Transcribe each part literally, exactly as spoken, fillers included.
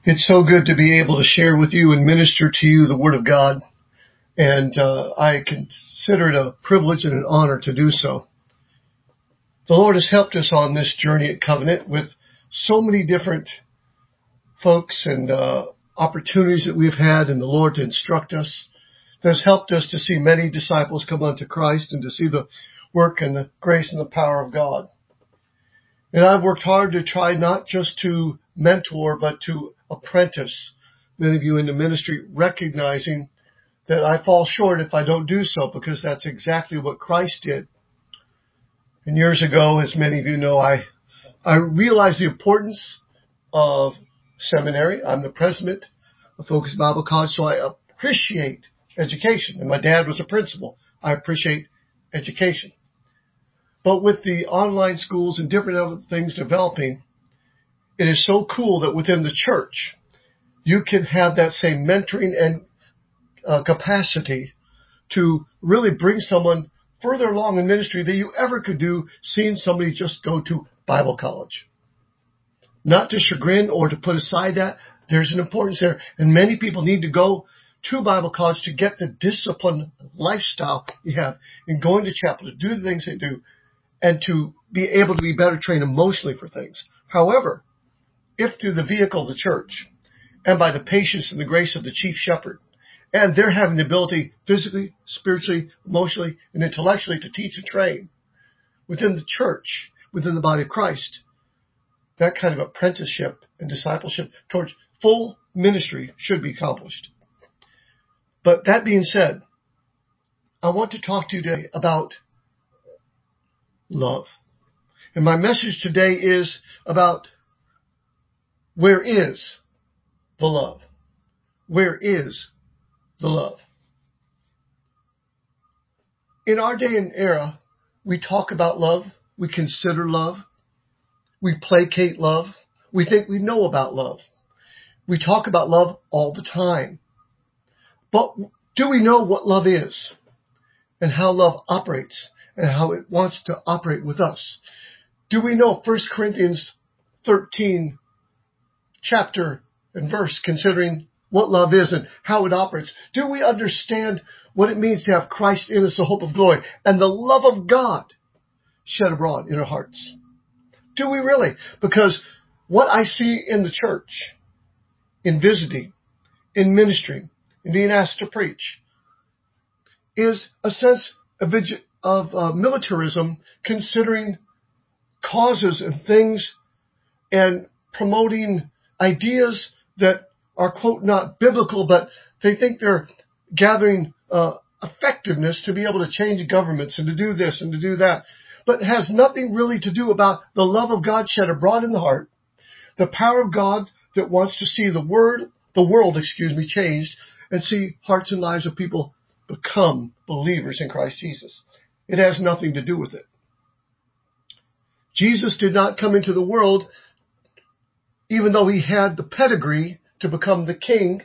It's so good to be able to share with you and minister to you the Word of God, and uh, I consider it a privilege and an honor to do so. The Lord has helped us on this journey at Covenant with so many different folks and uh, opportunities that we've had in the Lord to instruct us. That has helped us to see many disciples come unto Christ and to see the work and the grace and the power of God. And I've worked hard to try not just to mentor, but to apprentice many of you into ministry, recognizing that I fall short if I don't do so, because that's exactly what Christ did. And years ago, as many of you know, I, I realized the importance of seminary. I'm the president of Focus Bible College, so I appreciate education. And my dad was a principal. I appreciate education. But with the online schools and different other things developing, it is so cool that within the church, you can have that same mentoring and uh, capacity to really bring someone further along in ministry than you ever could do seeing somebody just go to Bible college. Not to chagrin or to put aside that, there's an importance there. And many people need to go to Bible college to get the disciplined lifestyle you have in going to chapel, to do the things they do, and to be able to be better trained emotionally for things. However, if through the vehicle of the church and by the patience and the grace of the chief shepherd, and they're having the ability physically, spiritually, emotionally, and intellectually to teach and train within the church, within the body of Christ, that kind of apprenticeship and discipleship towards full ministry should be accomplished. But that being said, I want to talk to you today about love. And my message today is about where is the love? Where is the love? In our day and era, we talk about love. We consider love. We placate love. We think we know about love. We talk about love all the time. But do we know what love is and how love operates and how it wants to operate with us? Do we know First Corinthians thirteen chapter and verse, considering what love is and how it operates? Do we understand what it means to have Christ in us, the hope of glory, and the love of God shed abroad in our hearts? Do we really? Because what I see in the church, in visiting, in ministering, in being asked to preach, is a sense of, of uh, militarism, considering causes and things and promoting ideas that are, quote, not biblical, but they think they're gathering uh, effectiveness to be able to change governments and to do this and to do that, but it has nothing really to do about the love of God shed abroad in the heart, the power of God that wants to see the word, the world, excuse me, changed, and see hearts and lives of people become believers in Christ Jesus. It has nothing to do with it. Jesus did not come into the world, even though he had the pedigree to become the king.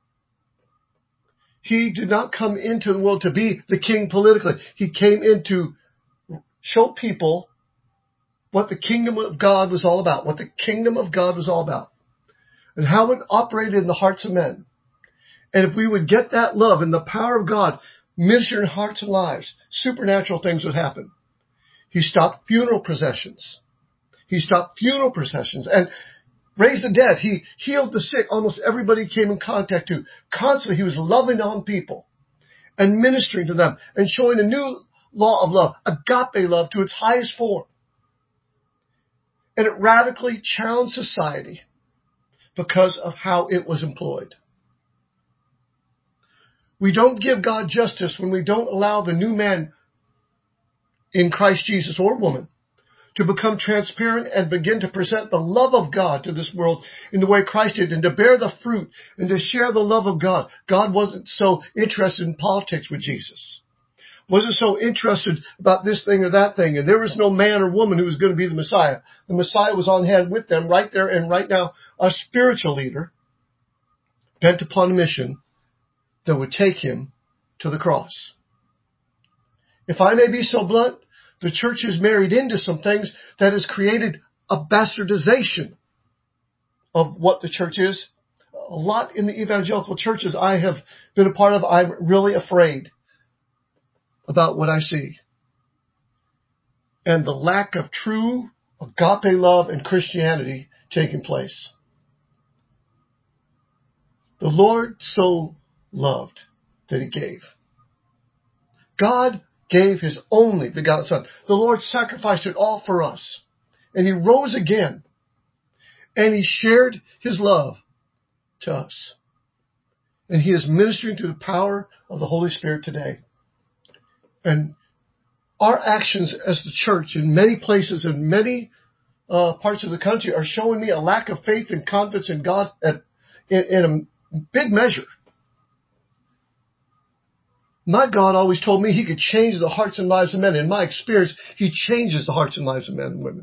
He did not come into the world to be the king politically. He came in to show people what the kingdom of God was all about, what the kingdom of God was all about, and how it operated in the hearts of men. And if we would get that love and the power of God minister in hearts and lives, supernatural things would happen. He stopped funeral processions. He stopped funeral processions and raised the dead. He healed the sick. Almost everybody he came in contact to. Constantly, he was loving on people and ministering to them and showing a new law of love, agape love, to its highest form. And it radically challenged society because of how it was employed. We don't give God justice when we don't allow the new man in Christ Jesus or woman to become transparent and begin to present the love of God to this world in the way Christ did, and to bear the fruit and to share the love of God. God wasn't so interested in politics with Jesus. Wasn't so interested about this thing or that thing. And there was no man or woman who was going to be the Messiah. The Messiah was on hand with them right there and right now, a spiritual leader bent upon a mission that would take him to the cross. If I may be so blunt, the church is married into some things that has created a bastardization of what the church is a lot in the evangelical churches I have been a part of, I'm really afraid about what I see. And the lack of true agape love and Christianity taking place. The Lord so loved that he gave. God gave his only begotten Son. The Lord sacrificed it all for us. And he rose again. And he shared his love to us. And he is ministering through the power of the Holy Spirit today. And our actions as the church in many places, in many uh, parts of the country, are showing me a lack of faith and confidence in God at, in, in a big measure. My God always told me he could change the hearts and lives of men. In my experience, he changes the hearts and lives of men and women.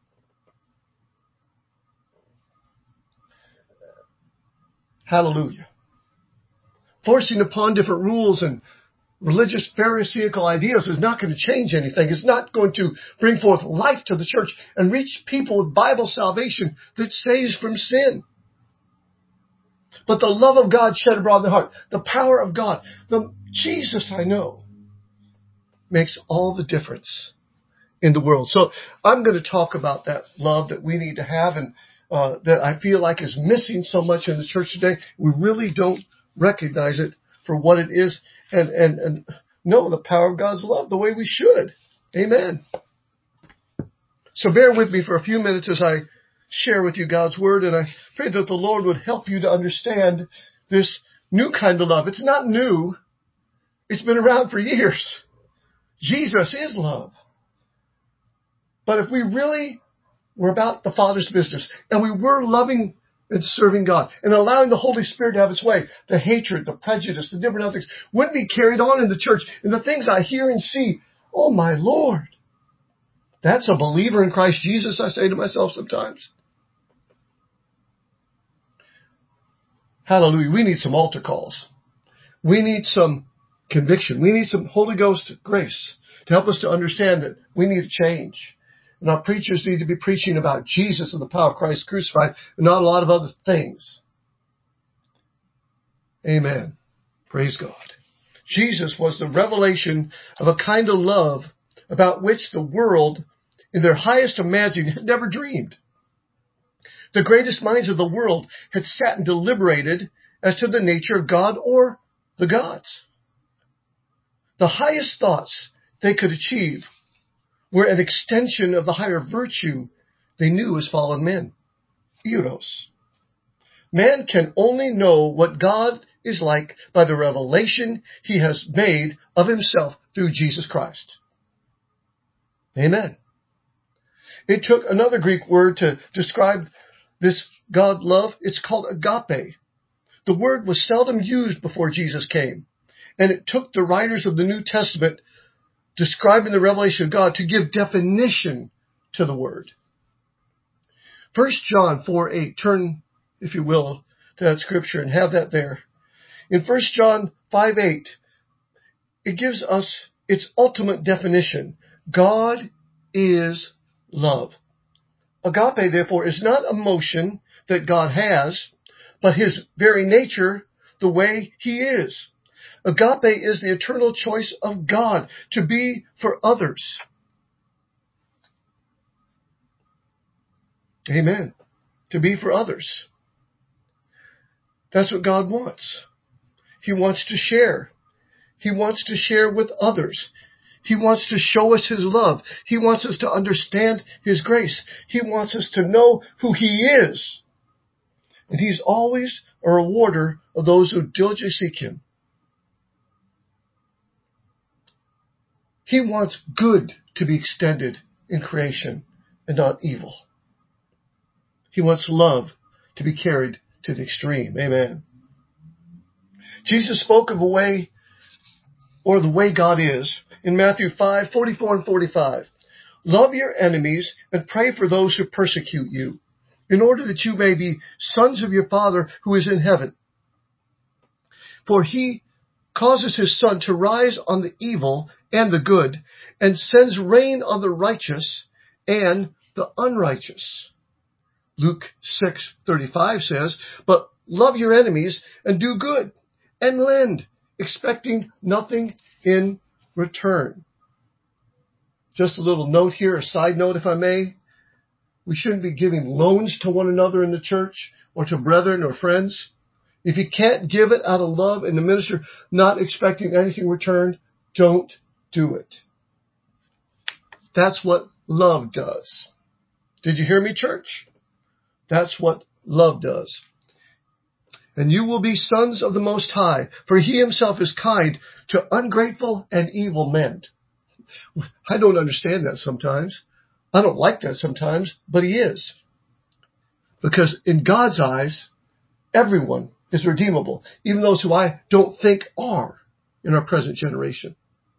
Hallelujah. Forcing upon different rules and religious pharisaical ideas is not going to change anything. It's not going to bring forth life to the church and reach people with Bible salvation that saves from sin. But the love of God shed abroad in the heart, the power of God, the Jesus I know, makes all the difference in the world. So I'm going to talk about that love that we need to have and uh, that I feel like is missing so much in the church today. We really don't recognize it for what it is and, and, and know the power of God's love the way we should. Amen. So bear with me for a few minutes as I share with you God's word, and I pray that the Lord would help you to understand this new kind of love. It's not new. It's been around for years. Jesus is love. But if we really were about the Father's business and we were loving and serving God and allowing the Holy Spirit to have its way, the hatred, the prejudice, the different other things wouldn't be carried on in the church. And the things I hear and see, oh my Lord, that's a believer in Christ Jesus, I say to myself sometimes. Hallelujah. We need some altar calls. We need some conviction. We need some Holy Ghost grace to help us to understand that we need a change. And our preachers need to be preaching about Jesus and the power of Christ crucified and not a lot of other things. Amen. Praise God. Jesus was the revelation of a kind of love about which the world, in their highest imagining, had never dreamed. The greatest minds of the world had sat and deliberated as to the nature of God or the gods. The highest thoughts they could achieve were an extension of the higher virtue they knew as fallen men. Eros. Man can only know what God is like by the revelation he has made of himself through Jesus Christ. Amen. It took another Greek word to describe this God love. It's called agape. The word was seldom used before Jesus came, and it took the writers of the New Testament describing the revelation of God to give definition to the word. First John four eight, turn, if you will, to that scripture and have that there. In First John five eight, it gives us its ultimate definition. God is love. Agape, therefore, is not emotion that God has, but his very nature, the way he is. Agape is the eternal choice of God to be for others. Amen. To be for others. That's what God wants. He wants to share. He wants to share with others. He wants to show us his love. He wants us to understand his grace. He wants us to know who he is. And he's always a rewarder of those who diligently seek him. He wants good to be extended in creation and not evil. He wants love to be carried to the extreme. Amen. Jesus spoke of a way, or the way God is, in Matthew five forty-four and forty-five. Love your enemies and pray for those who persecute you, in order that you may be sons of your Father who is in heaven. For he causes his sun to rise on the evil and the good, and sends rain on the righteous and the unrighteous. Luke six thirty-five says, but love your enemies and do good and lend, expecting nothing in return. Just a little note here, a side note if I may. We shouldn't be giving loans to one another in the church or to brethren or friends. If you can't give it out of love and the minister not expecting anything returned, don't do it. That's what love does. Did you hear me, church? That's what love does. And you will be sons of the Most High, for he himself is kind to ungrateful and evil men. I don't understand that sometimes. I don't like that sometimes, but he is. Because in God's eyes, everyone is redeemable, even those who I don't think are in our present generation.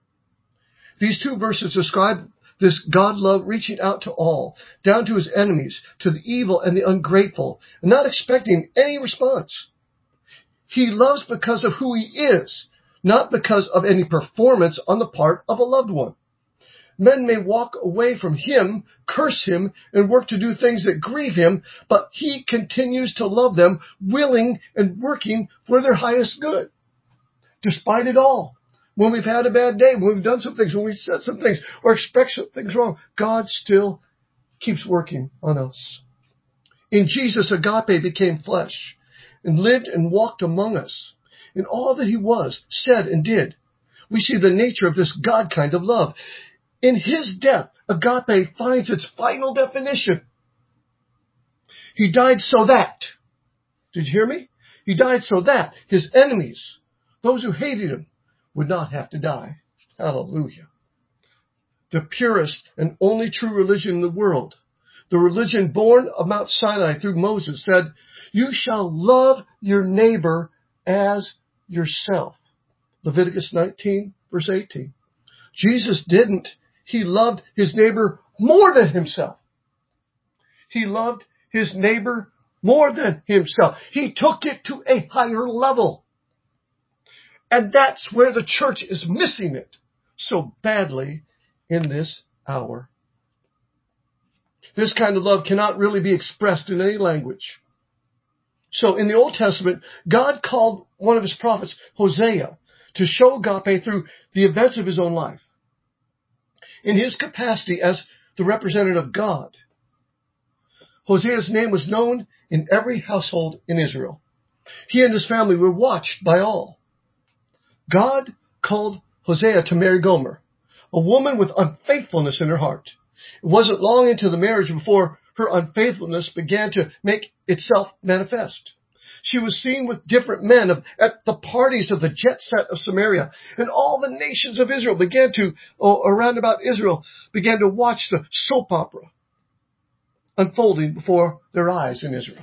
These two verses describe this God love reaching out to all, down to his enemies, to the evil and the ungrateful, and not expecting any response. He loves because of who he is, not because of any performance on the part of a loved one. Men may walk away from him, curse him, and work to do things that grieve him, but he continues to love them, willing and working for their highest good. Despite it all, when we've had a bad day, when we've done some things, when we've said some things, or expect some things wrong, God still keeps working on us. In Jesus, agape became flesh and lived and walked among us. In all that he was, said, and did, we see the nature of this God kind of love. In his death, agape finds its final definition. He died so that, did you hear me? He died so that his enemies, those who hated him, would not have to die. Hallelujah. The purest and only true religion in the world, the religion born of Mount Sinai through Moses, said, you shall love your neighbor as yourself. Leviticus nineteen, verse eighteen. Jesus didn't. He loved his neighbor more than himself. He loved his neighbor more than himself. He took it to a higher level. And that's where the church is missing it so badly in this hour. This kind of love cannot really be expressed in any language. So in the Old Testament, God called one of his prophets, Hosea, to show agape through the events of his own life. In his capacity as the representative of God, Hosea's name was known in every household in Israel. He and his family were watched by all. God called Hosea to marry Gomer, a woman with unfaithfulness in her heart. It wasn't long into the marriage before her unfaithfulness began to make itself manifest. She was seen with different men of, at the parties of the jet set of Samaria. And all the nations of Israel began to, oh, around about Israel, began to watch the soap opera unfolding before their eyes in Israel.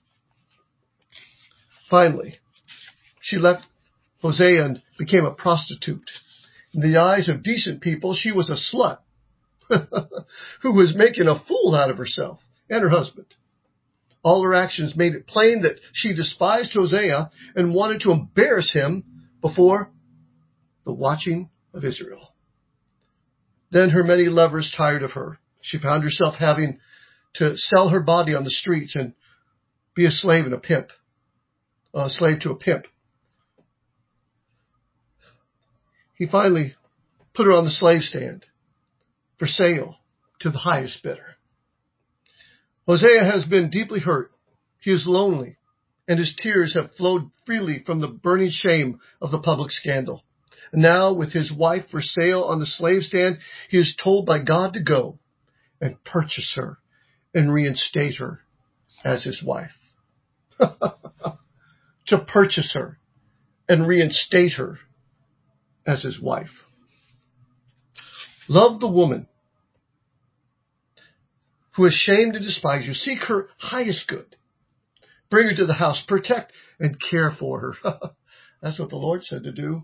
Finally, she left Hosea and became a prostitute. In the eyes of decent people, she was a slut who was making a fool out of herself and her husband. All her actions made it plain that she despised Hosea and wanted to embarrass him before the watching of Israel. Then her many lovers tired of her. She found herself having to sell her body on the streets and be a slave and a pimp, a slave to a pimp. He finally put her on the slave stand for sale to the highest bidder. Hosea has been deeply hurt. He is lonely, and his tears have flowed freely from the burning shame of the public scandal. And now, with his wife for sale on the slave stand, he is told by God to go and purchase her and reinstate her as his wife. To purchase her and reinstate her as his wife. Love the woman who is shamed and despised you. Seek her highest good. Bring her to the house. Protect and care for her. That's what the Lord said to do.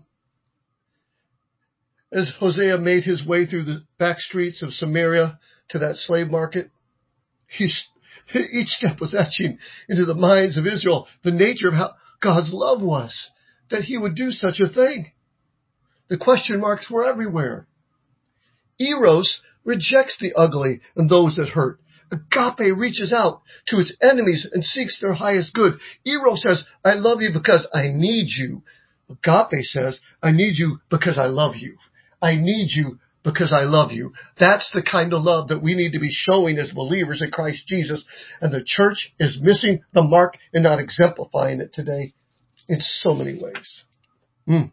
As Hosea made his way through the back streets of Samaria to that slave market, he, each step was etching into the minds of Israel the nature of how God's love was, that he would do such a thing. The question marks were everywhere. Eros rejects the ugly and those that hurt. Agape reaches out to its enemies and seeks their highest good. Eros says, I love you because I need you. Agape says, I need you because I love you. I need you because I love you. That's the kind of love that we need to be showing as believers in Christ Jesus. And the church is missing the mark and not exemplifying it today in so many ways. Mm.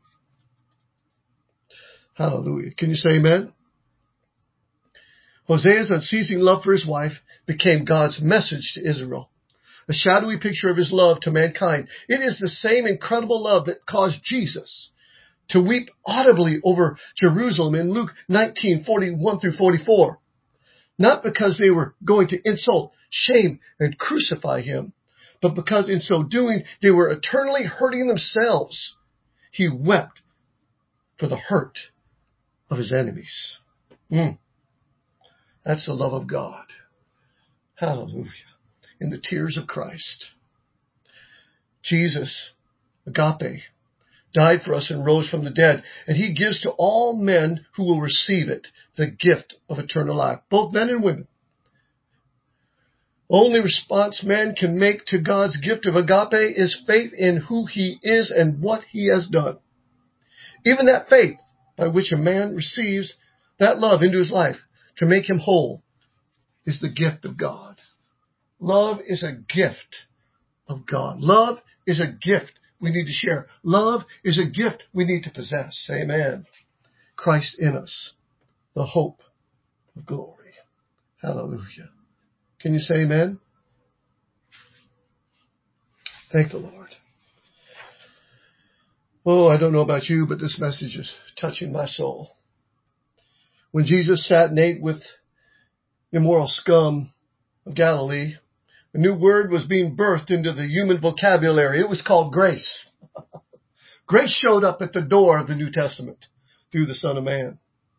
Hallelujah. Can you say amen? Hosea's unceasing love for his wife became God's message to Israel, a shadowy picture of his love to mankind. It is the same incredible love that caused Jesus to weep audibly over Jerusalem in Luke nineteen, forty-one through forty-four. Not because they were going to insult, shame, and crucify him, but because in so doing they were eternally hurting themselves. He wept for the hurt of his enemies. Mm. That's the love of God. Hallelujah. In the tears of Christ. Jesus, agape, died for us and rose from the dead. And he gives to all men who will receive it the gift of eternal life, both men and women. Only response man can make to God's gift of agape is faith in who he is and what he has done. Even that faith by which a man receives that love into his life to make him whole is the gift of God. Love is a gift of God. Love is a gift we need to share. Love is a gift we need to possess. Amen. Christ in us, the hope of glory. Hallelujah. Can you say amen? Thank the Lord. Oh, I don't know about you, but this message is touching my soul. When Jesus sat and ate with immoral scum of Galilee, a new word was being birthed into the human vocabulary. It was called grace. Grace showed up at the door of the New Testament through the Son of Man.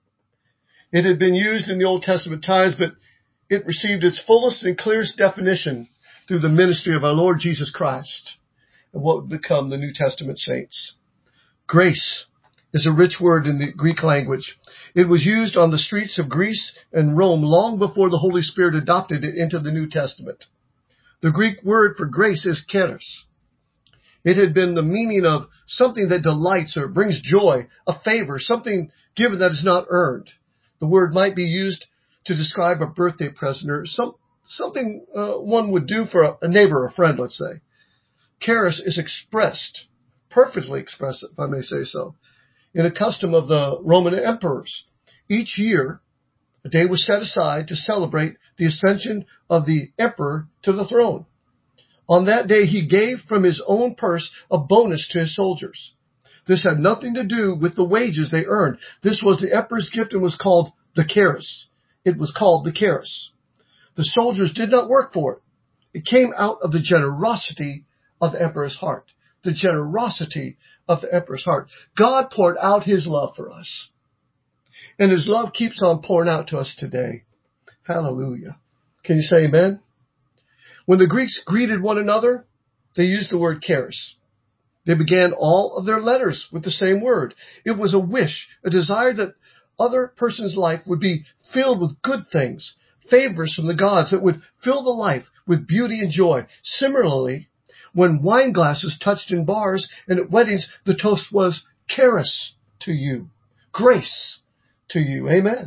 It had been used in the Old Testament times, but it received its fullest and clearest definition through the ministry of our Lord Jesus Christ and what would become the New Testament saints. Grace is a rich word in the Greek language. It was used on the streets of Greece and Rome long before the Holy Spirit adopted it into the New Testament. The Greek word for grace is charis. It had been the meaning of something that delights or brings joy, a favor, something given that is not earned. The word might be used to describe a birthday present or some, something uh, one would do for a, a neighbor or a friend, let's say. Charis is expressed, perfectly expressed, if I may say so, in a custom of the Roman emperors. Each year, a day was set aside to celebrate the ascension of the emperor to the throne. On that day, he gave from his own purse a bonus to his soldiers. This had nothing to do with the wages they earned. This was the emperor's gift and was called the charis. It was called the charis. The soldiers did not work for it. It came out of the generosity of the emperor's heart. The generosity of the emperor's heart. God poured out his love for us. And his love keeps on pouring out to us today. Hallelujah. Can you say amen? When the Greeks greeted one another, they used the word charis. They began all of their letters with the same word. It was a wish, a desire that other person's life would be filled with good things, favors from the gods that would fill the life with beauty and joy. Similarly, when wine glasses touched in bars and at weddings, the toast was charis to you, grace to you. Amen.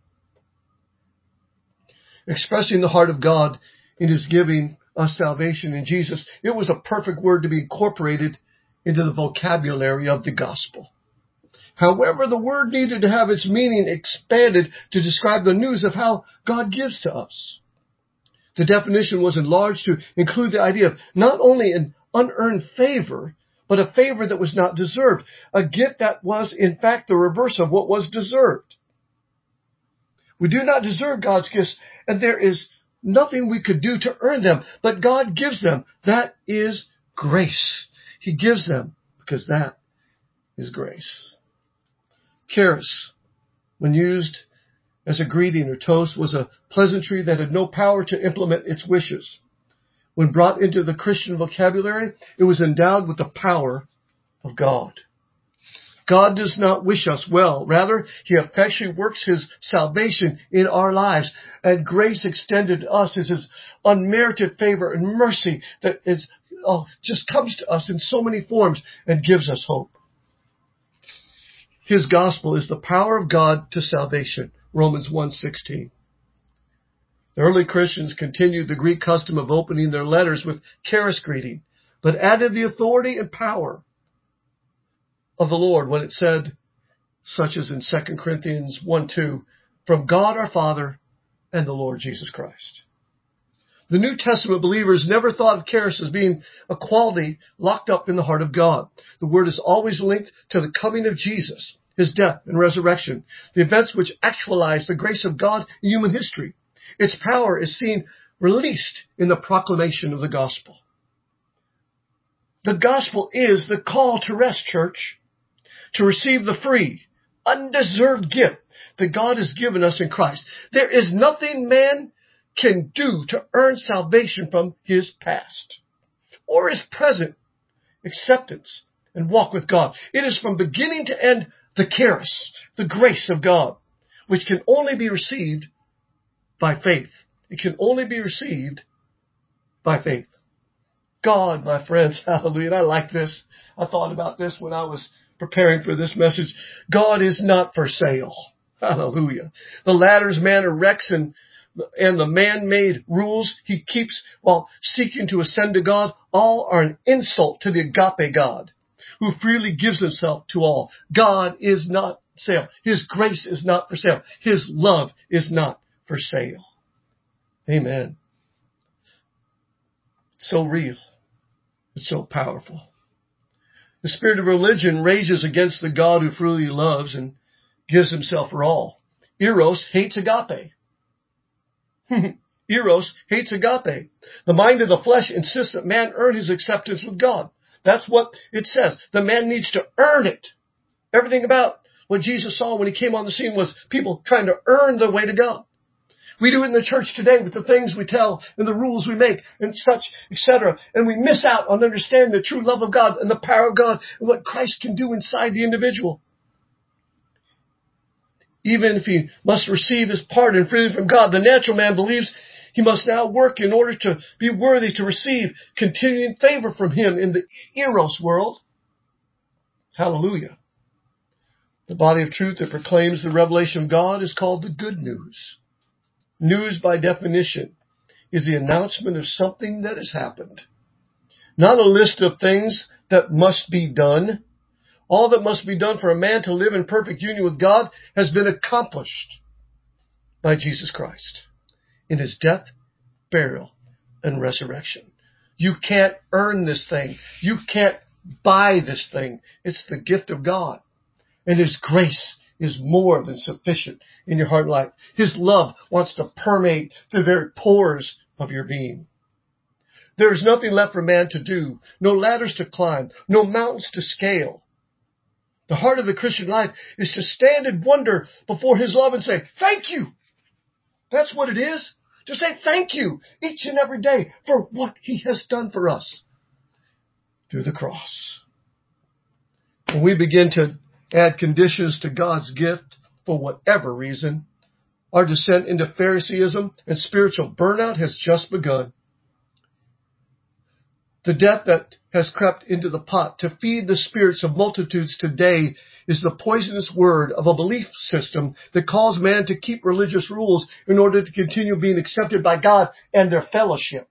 Expressing the heart of God in his giving us salvation in Jesus, it was a perfect word to be incorporated into the vocabulary of the gospel. However, the word needed to have its meaning expanded to describe the news of how God gives to us. The definition was enlarged to include the idea of not only an unearned favor, but a favor that was not deserved, a gift that was, in fact, the reverse of what was deserved. We do not deserve God's gifts, and there is nothing we could do to earn them, but God gives them. That is grace. He gives them because that is grace. Charis, when used as a greeting or toast, was a pleasantry that had no power to implement its wishes. When brought into the Christian vocabulary, it was endowed with the power of God. God does not wish us well. Rather, he effectually works his salvation in our lives. And grace extended to us is his unmerited favor and mercy that is, oh, just comes to us in so many forms and gives us hope. His gospel is the power of God to salvation. Romans one sixteen. The early Christians continued the Greek custom of opening their letters with charis greeting, but added the authority and power of the Lord when it said, such as in Second Corinthians one two, from God our Father and the Lord Jesus Christ. The New Testament believers never thought of charis as being a quality locked up in the heart of God. The word is always linked to the coming of Jesus, his death and resurrection, the events which actualize the grace of God in human history. Its power is seen released in the proclamation of the gospel. The gospel is the call to rest, church, to receive the free, undeserved gift that God has given us in Christ. There is nothing man can do to earn salvation from his past or his present acceptance and walk with God. It is from beginning to end the charis, the grace of God, which can only be received by faith. It can only be received by faith. God, my friends, hallelujah. And I like this. I thought about this when I was preparing for this message. God is not for sale. Hallelujah. The ladders man erects and, and the man-made rules he keeps while seeking to ascend to God, all are an insult to the agape God who freely gives himself to all. God is not sale. His grace is not for sale. His love is not for sale. Amen. It's so real. It's so powerful. The spirit of religion rages against the God who freely loves and gives himself for all. Eros hates agape. Eros hates agape. The mind of the flesh insists that man earn his acceptance with God. That's what it says. The man needs to earn it. Everything about what Jesus saw when he came on the scene was people trying to earn their way to God. We do it in the church today with the things we tell and the rules we make and such, et cetera. And we miss out on understanding the true love of God and the power of God and what Christ can do inside the individual. Even if he must receive his pardon freely from God, the natural man believes he must now work in order to be worthy to receive continuing favor from him in the Eros world. Hallelujah. The body of truth that proclaims the revelation of God is called the good news. News, by definition, is the announcement of something that has happened. Not a list of things that must be done. All that must be done for a man to live in perfect union with God has been accomplished by Jesus Christ in his death, burial, and resurrection. You can't earn this thing. You can't buy this thing. It's the gift of God. And his grace is more than sufficient in your heart and life. His love wants to permeate the very pores of your being. There is nothing left for man to do, no ladders to climb, no mountains to scale. The heart of the Christian life is to stand in wonder before his love and say, thank you. That's what it is. To say thank you each and every day for what he has done for us through the cross. When we begin to add conditions to God's gift for whatever reason, our descent into Phariseeism and spiritual burnout has just begun. The death that has crept into the pot to feed the spirits of multitudes today is the poisonous word of a belief system that calls man to keep religious rules in order to continue being accepted by God and their fellowship.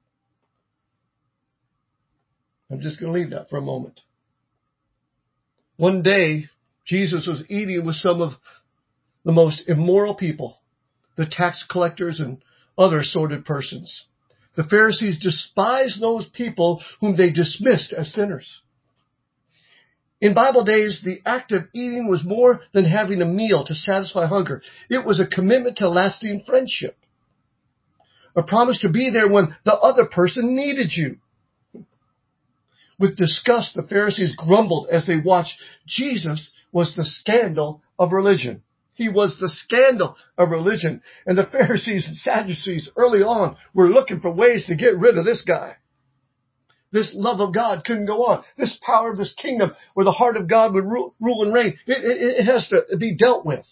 I'm just going to leave that for a moment. One day, Jesus was eating with some of the most immoral people, the tax collectors and other sordid persons. The Pharisees despised those people whom they dismissed as sinners. In Bible days, the act of eating was more than having a meal to satisfy hunger. It was a commitment to lasting friendship, a promise to be there when the other person needed you. With disgust, the Pharisees grumbled as they watched. Jesus was the scandal of religion. He was the scandal of religion. And the Pharisees and Sadducees early on were looking for ways to get rid of this guy. this love of God couldn't go on. This power of this kingdom where the heart of God would rule, rule and reign. It, it, it has to be dealt with.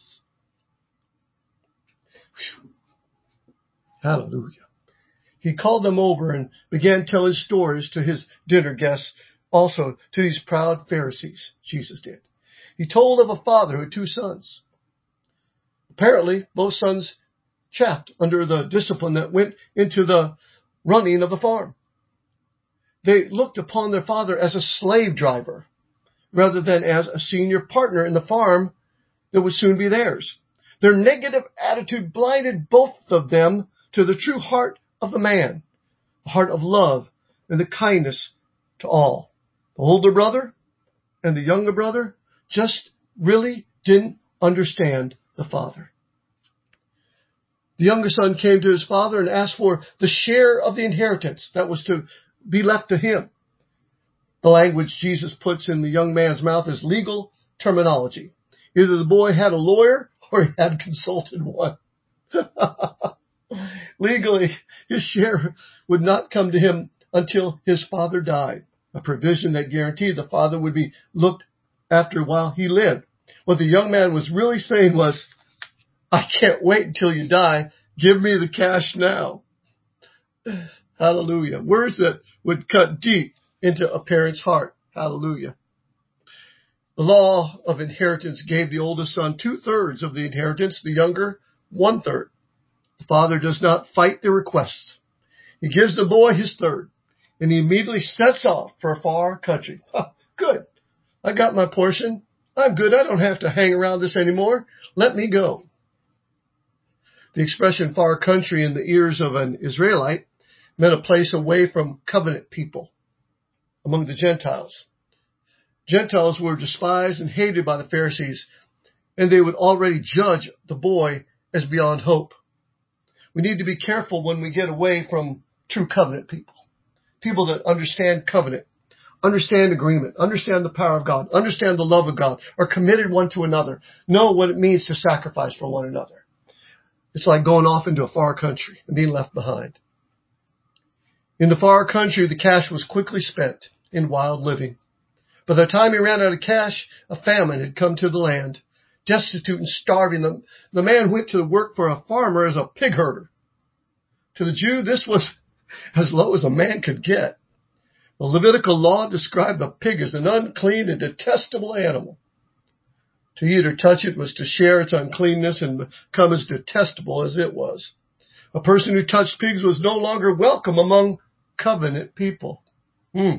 Whew. Hallelujah. He called them over and began telling stories to his dinner guests, also to these proud Pharisees. Jesus did. He told of a father who had two sons. Apparently, both sons chafed under the discipline that went into the running of the farm. They looked upon their father as a slave driver rather than as a senior partner in the farm that would soon be theirs. Their negative attitude blinded both of them to the true heart of the man, a heart of love and the kindness to all. The older brother and the younger brother just really didn't understand the father. The younger son came to his father and asked for the share of the inheritance that was to be left to him. The language Jesus puts in the young man's mouth is legal terminology. Either the boy had a lawyer or he had consulted one. Legally, his share would not come to him until his father died, a provision that guaranteed the father would be looked after while he lived. What the young man was really saying was, I can't wait until you die. Give me the cash now. Hallelujah. Words that would cut deep into a parent's heart. Hallelujah. The law of inheritance gave the oldest son two-thirds of the inheritance, the younger one-third. The father does not fight the request. He gives the boy his third, and he immediately sets off for a far country. Good. I got my portion. I'm good. I don't have to hang around this anymore. Let me go. The expression far country in the ears of an Israelite meant a place away from covenant people among the Gentiles. Gentiles were despised and hated by the Pharisees, and they would already judge the boy as beyond hope. We need to be careful when we get away from true covenant people, people that understand covenant, understand agreement, understand the power of God, understand the love of God, are committed one to another, know what it means to sacrifice for one another. It's like going off into a far country and being left behind. In the far country, the cash was quickly spent in wild living. By the time he ran out of cash, a famine had come to the land. Destitute and starving, the, the man went to work for a farmer as a pig herder. To the Jew, this was as low as a man could get. The Levitical law described the pig as an unclean and detestable animal. To eat or touch it was to share its uncleanness and become as detestable as it was. A person who touched pigs was no longer welcome among covenant people. Hmm.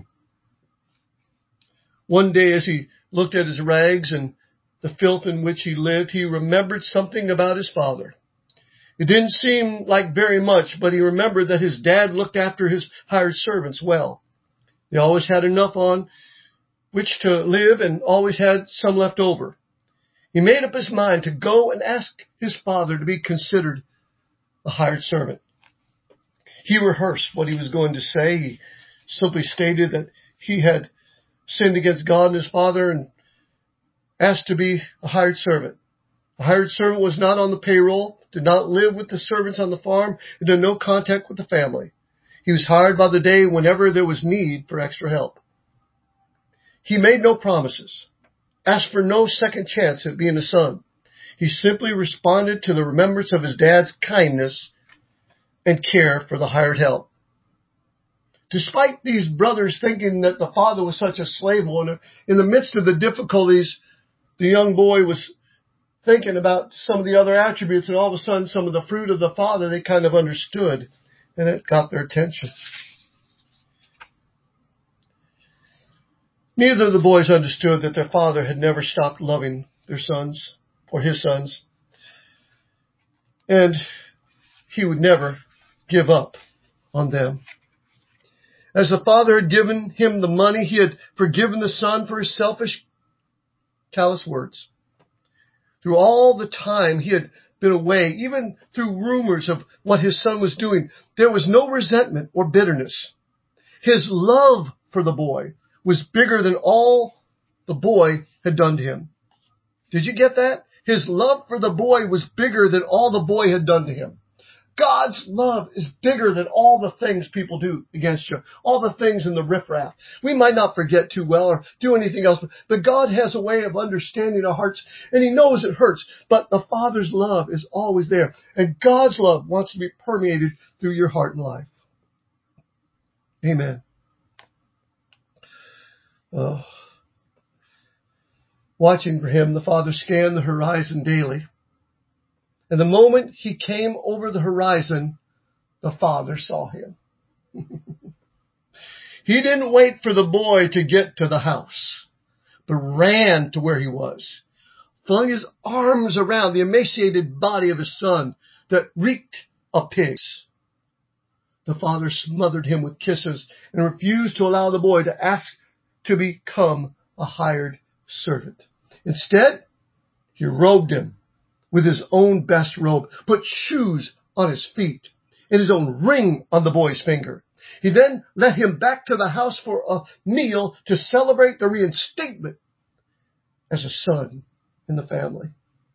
One day as he looked at his rags and the filth in which he lived, he remembered something about his father. It didn't seem like very much, but he remembered that his dad looked after his hired servants well. They always had enough on which to live and always had some left over. He made up his mind to go and ask his father to be considered a hired servant. He rehearsed what he was going to say. He simply stated that he had sinned against God and his father and asked to be a hired servant. A hired servant was not on the payroll, did not live with the servants on the farm, and had no contact with the family. He was hired by the day whenever there was need for extra help. He made no promises, asked for no second chance at being a son. He simply responded to the remembrance of his dad's kindness and care for the hired help. Despite these brothers thinking that the father was such a slave owner, in the midst of the difficulties, the young boy was thinking about some of the other attributes, and all of a sudden some of the fruit of the father they kind of understood, and it got their attention. Neither of the boys understood that their father had never stopped loving their sons, or his sons, and he would never give up on them. As the father had given him the money, he had forgiven the son for his selfish, callous words. Through all the time he had been away, even through rumors of what his son was doing, there was no resentment or bitterness. His love for the boy was bigger than all the boy had done to him. Did you get that? His love for the boy was bigger than all the boy had done to him. God's love is bigger than all the things people do against you, all the things in the riffraff. We might not forget too well or do anything else, but God has a way of understanding our hearts, and He knows it hurts, but the Father's love is always there, and God's love wants to be permeated through your heart and life. Amen. Oh. Watching for him, the Father scanned the horizon daily. And the moment he came over the horizon, the Father saw him. He didn't wait for the boy to get to the house, but ran to where he was, flung his arms around the emaciated body of his son that reeked of pigs. The Father smothered him with kisses and refused to allow the boy to ask to become a hired servant. Instead, he robed him with his own best robe, put shoes on his feet, and his own ring on the boy's finger. He then led him back to the house for a meal to celebrate the reinstatement as a son in the family.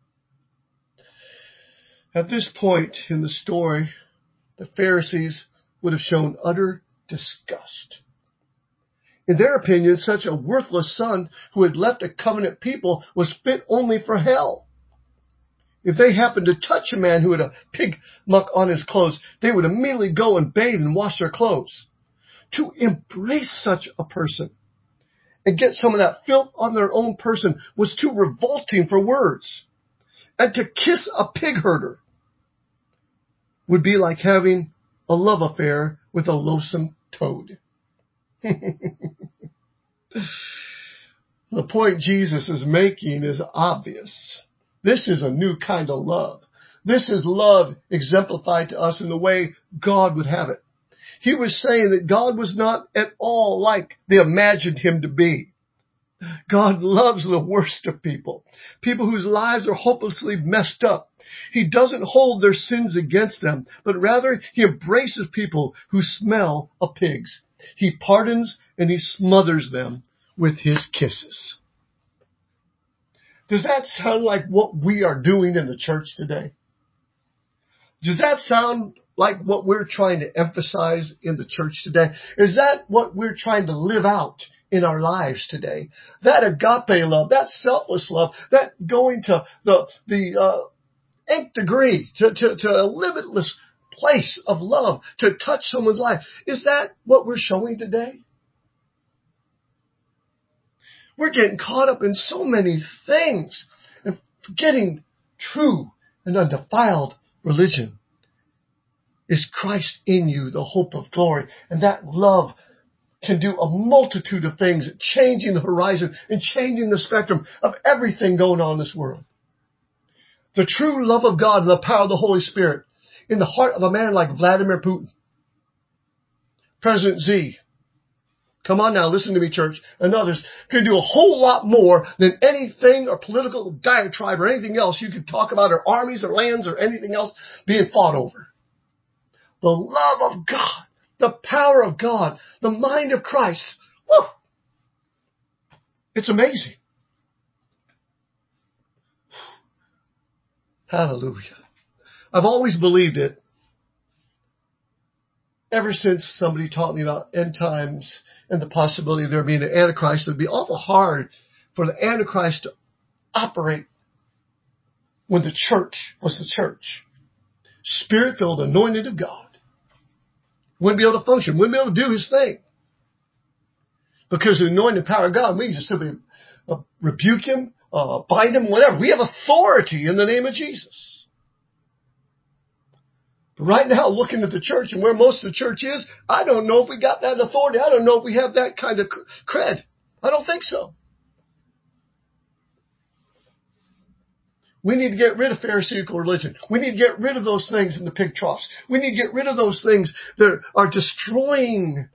At this point in the story, the Pharisees would have shown utter disgust. In their opinion, such a worthless son who had left a covenant people was fit only for hell. If they happened to touch a man who had a pig muck on his clothes, they would immediately go and bathe and wash their clothes. To embrace such a person and get some of that filth on their own person was too revolting for words. And to kiss a pig herder would be like having a love affair with a loathsome toad. The point Jesus is making is obvious. This is a new kind of love. This is love exemplified to us in the way God would have it. He was saying that God was not at all like they imagined him to be. God loves the worst of people, people whose lives are hopelessly messed up. He doesn't hold their sins against them, but rather he embraces people who smell of pigs. He pardons and he smothers them with his kisses. Does that sound like what we are doing in the church today? Does that sound like what we're trying to emphasize in the church today? Is that what we're trying to live out in our lives today? That agape love, that selfless love, that going to the the uh, nth degree, to, to, to a limitless place of love, to touch someone's life. Is that what we're showing today? We're getting caught up in so many things and forgetting true and undefiled religion. Is Christ in you, the hope of glory? And that love can do a multitude of things, changing the horizon and changing the spectrum of everything going on in this world. The true love of God and the power of the Holy Spirit in the heart of a man like Vladimir Putin, President Xi. Come on now, listen to me, church, and others can do a whole lot more than anything or political diatribe or anything else you could talk about, or armies or lands or anything else being fought over. The love of God, the power of God, the mind of Christ. Woo! It's amazing. Hallelujah. I've always believed it. Ever since somebody taught me about end times and the possibility of there being an Antichrist, it would be awful hard for the Antichrist to operate when the church was the church. Spirit-filled, anointed of God. Wouldn't be able to function, wouldn't be able to do his thing. Because of the anointed power of God, we can just simply uh, rebuke him, uh, bind him, whatever. We have authority in the name of Jesus. But right now, looking at the church and where most of the church is, I don't know if we got that authority. I don't know if we have that kind of cred. I don't think so. We need to get rid of Pharisaical religion. We need to get rid of those things in the pig troughs. We need to get rid of those things that are destroying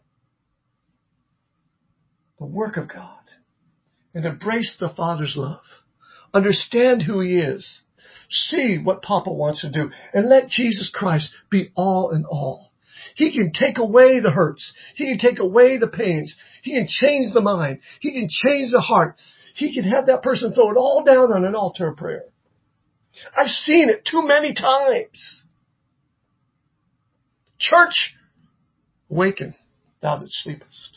the work of God and embrace the Father's love. Understand who he is. See what Papa wants to do and let Jesus Christ be all in all. He can take away the hurts. He can take away the pains. He can change the mind. He can change the heart. He can have that person throw it all down on an altar of prayer. I've seen it too many times. Church, awaken, thou that sleepest.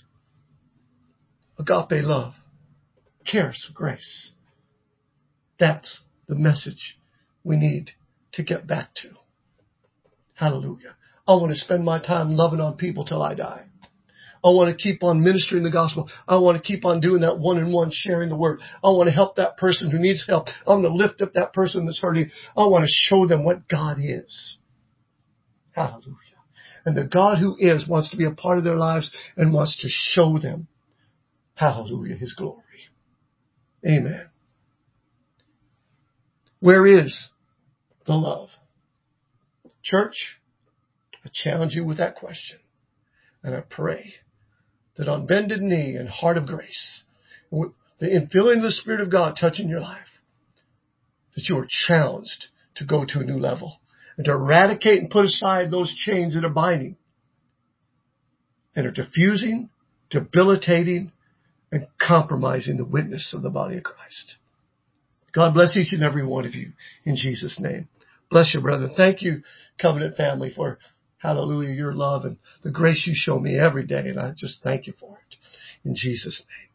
Agape love, charis of grace. That's the message we need to get back to. Hallelujah. I want to spend my time loving on people till I die. I want to keep on ministering the gospel. I want to keep on doing that one-on-one, sharing the word. I want to help that person who needs help. I want to lift up that person that's hurting. I want to show them what God is. Hallelujah. And the God who is wants to be a part of their lives and wants to show them, hallelujah, his glory. Amen. Where is the love? Church, I challenge you with that question. And I pray that on bended knee and heart of grace, with the infilling of the Spirit of God touching your life, that you are challenged to go to a new level and to eradicate and put aside those chains that are binding and are diffusing, debilitating, and compromising the witness of the body of Christ. God bless each and every one of you in Jesus' name. Bless you, brother. Thank you, Covenant family, for, hallelujah, your love and the grace you show me every day. And I just thank you for it in Jesus' name.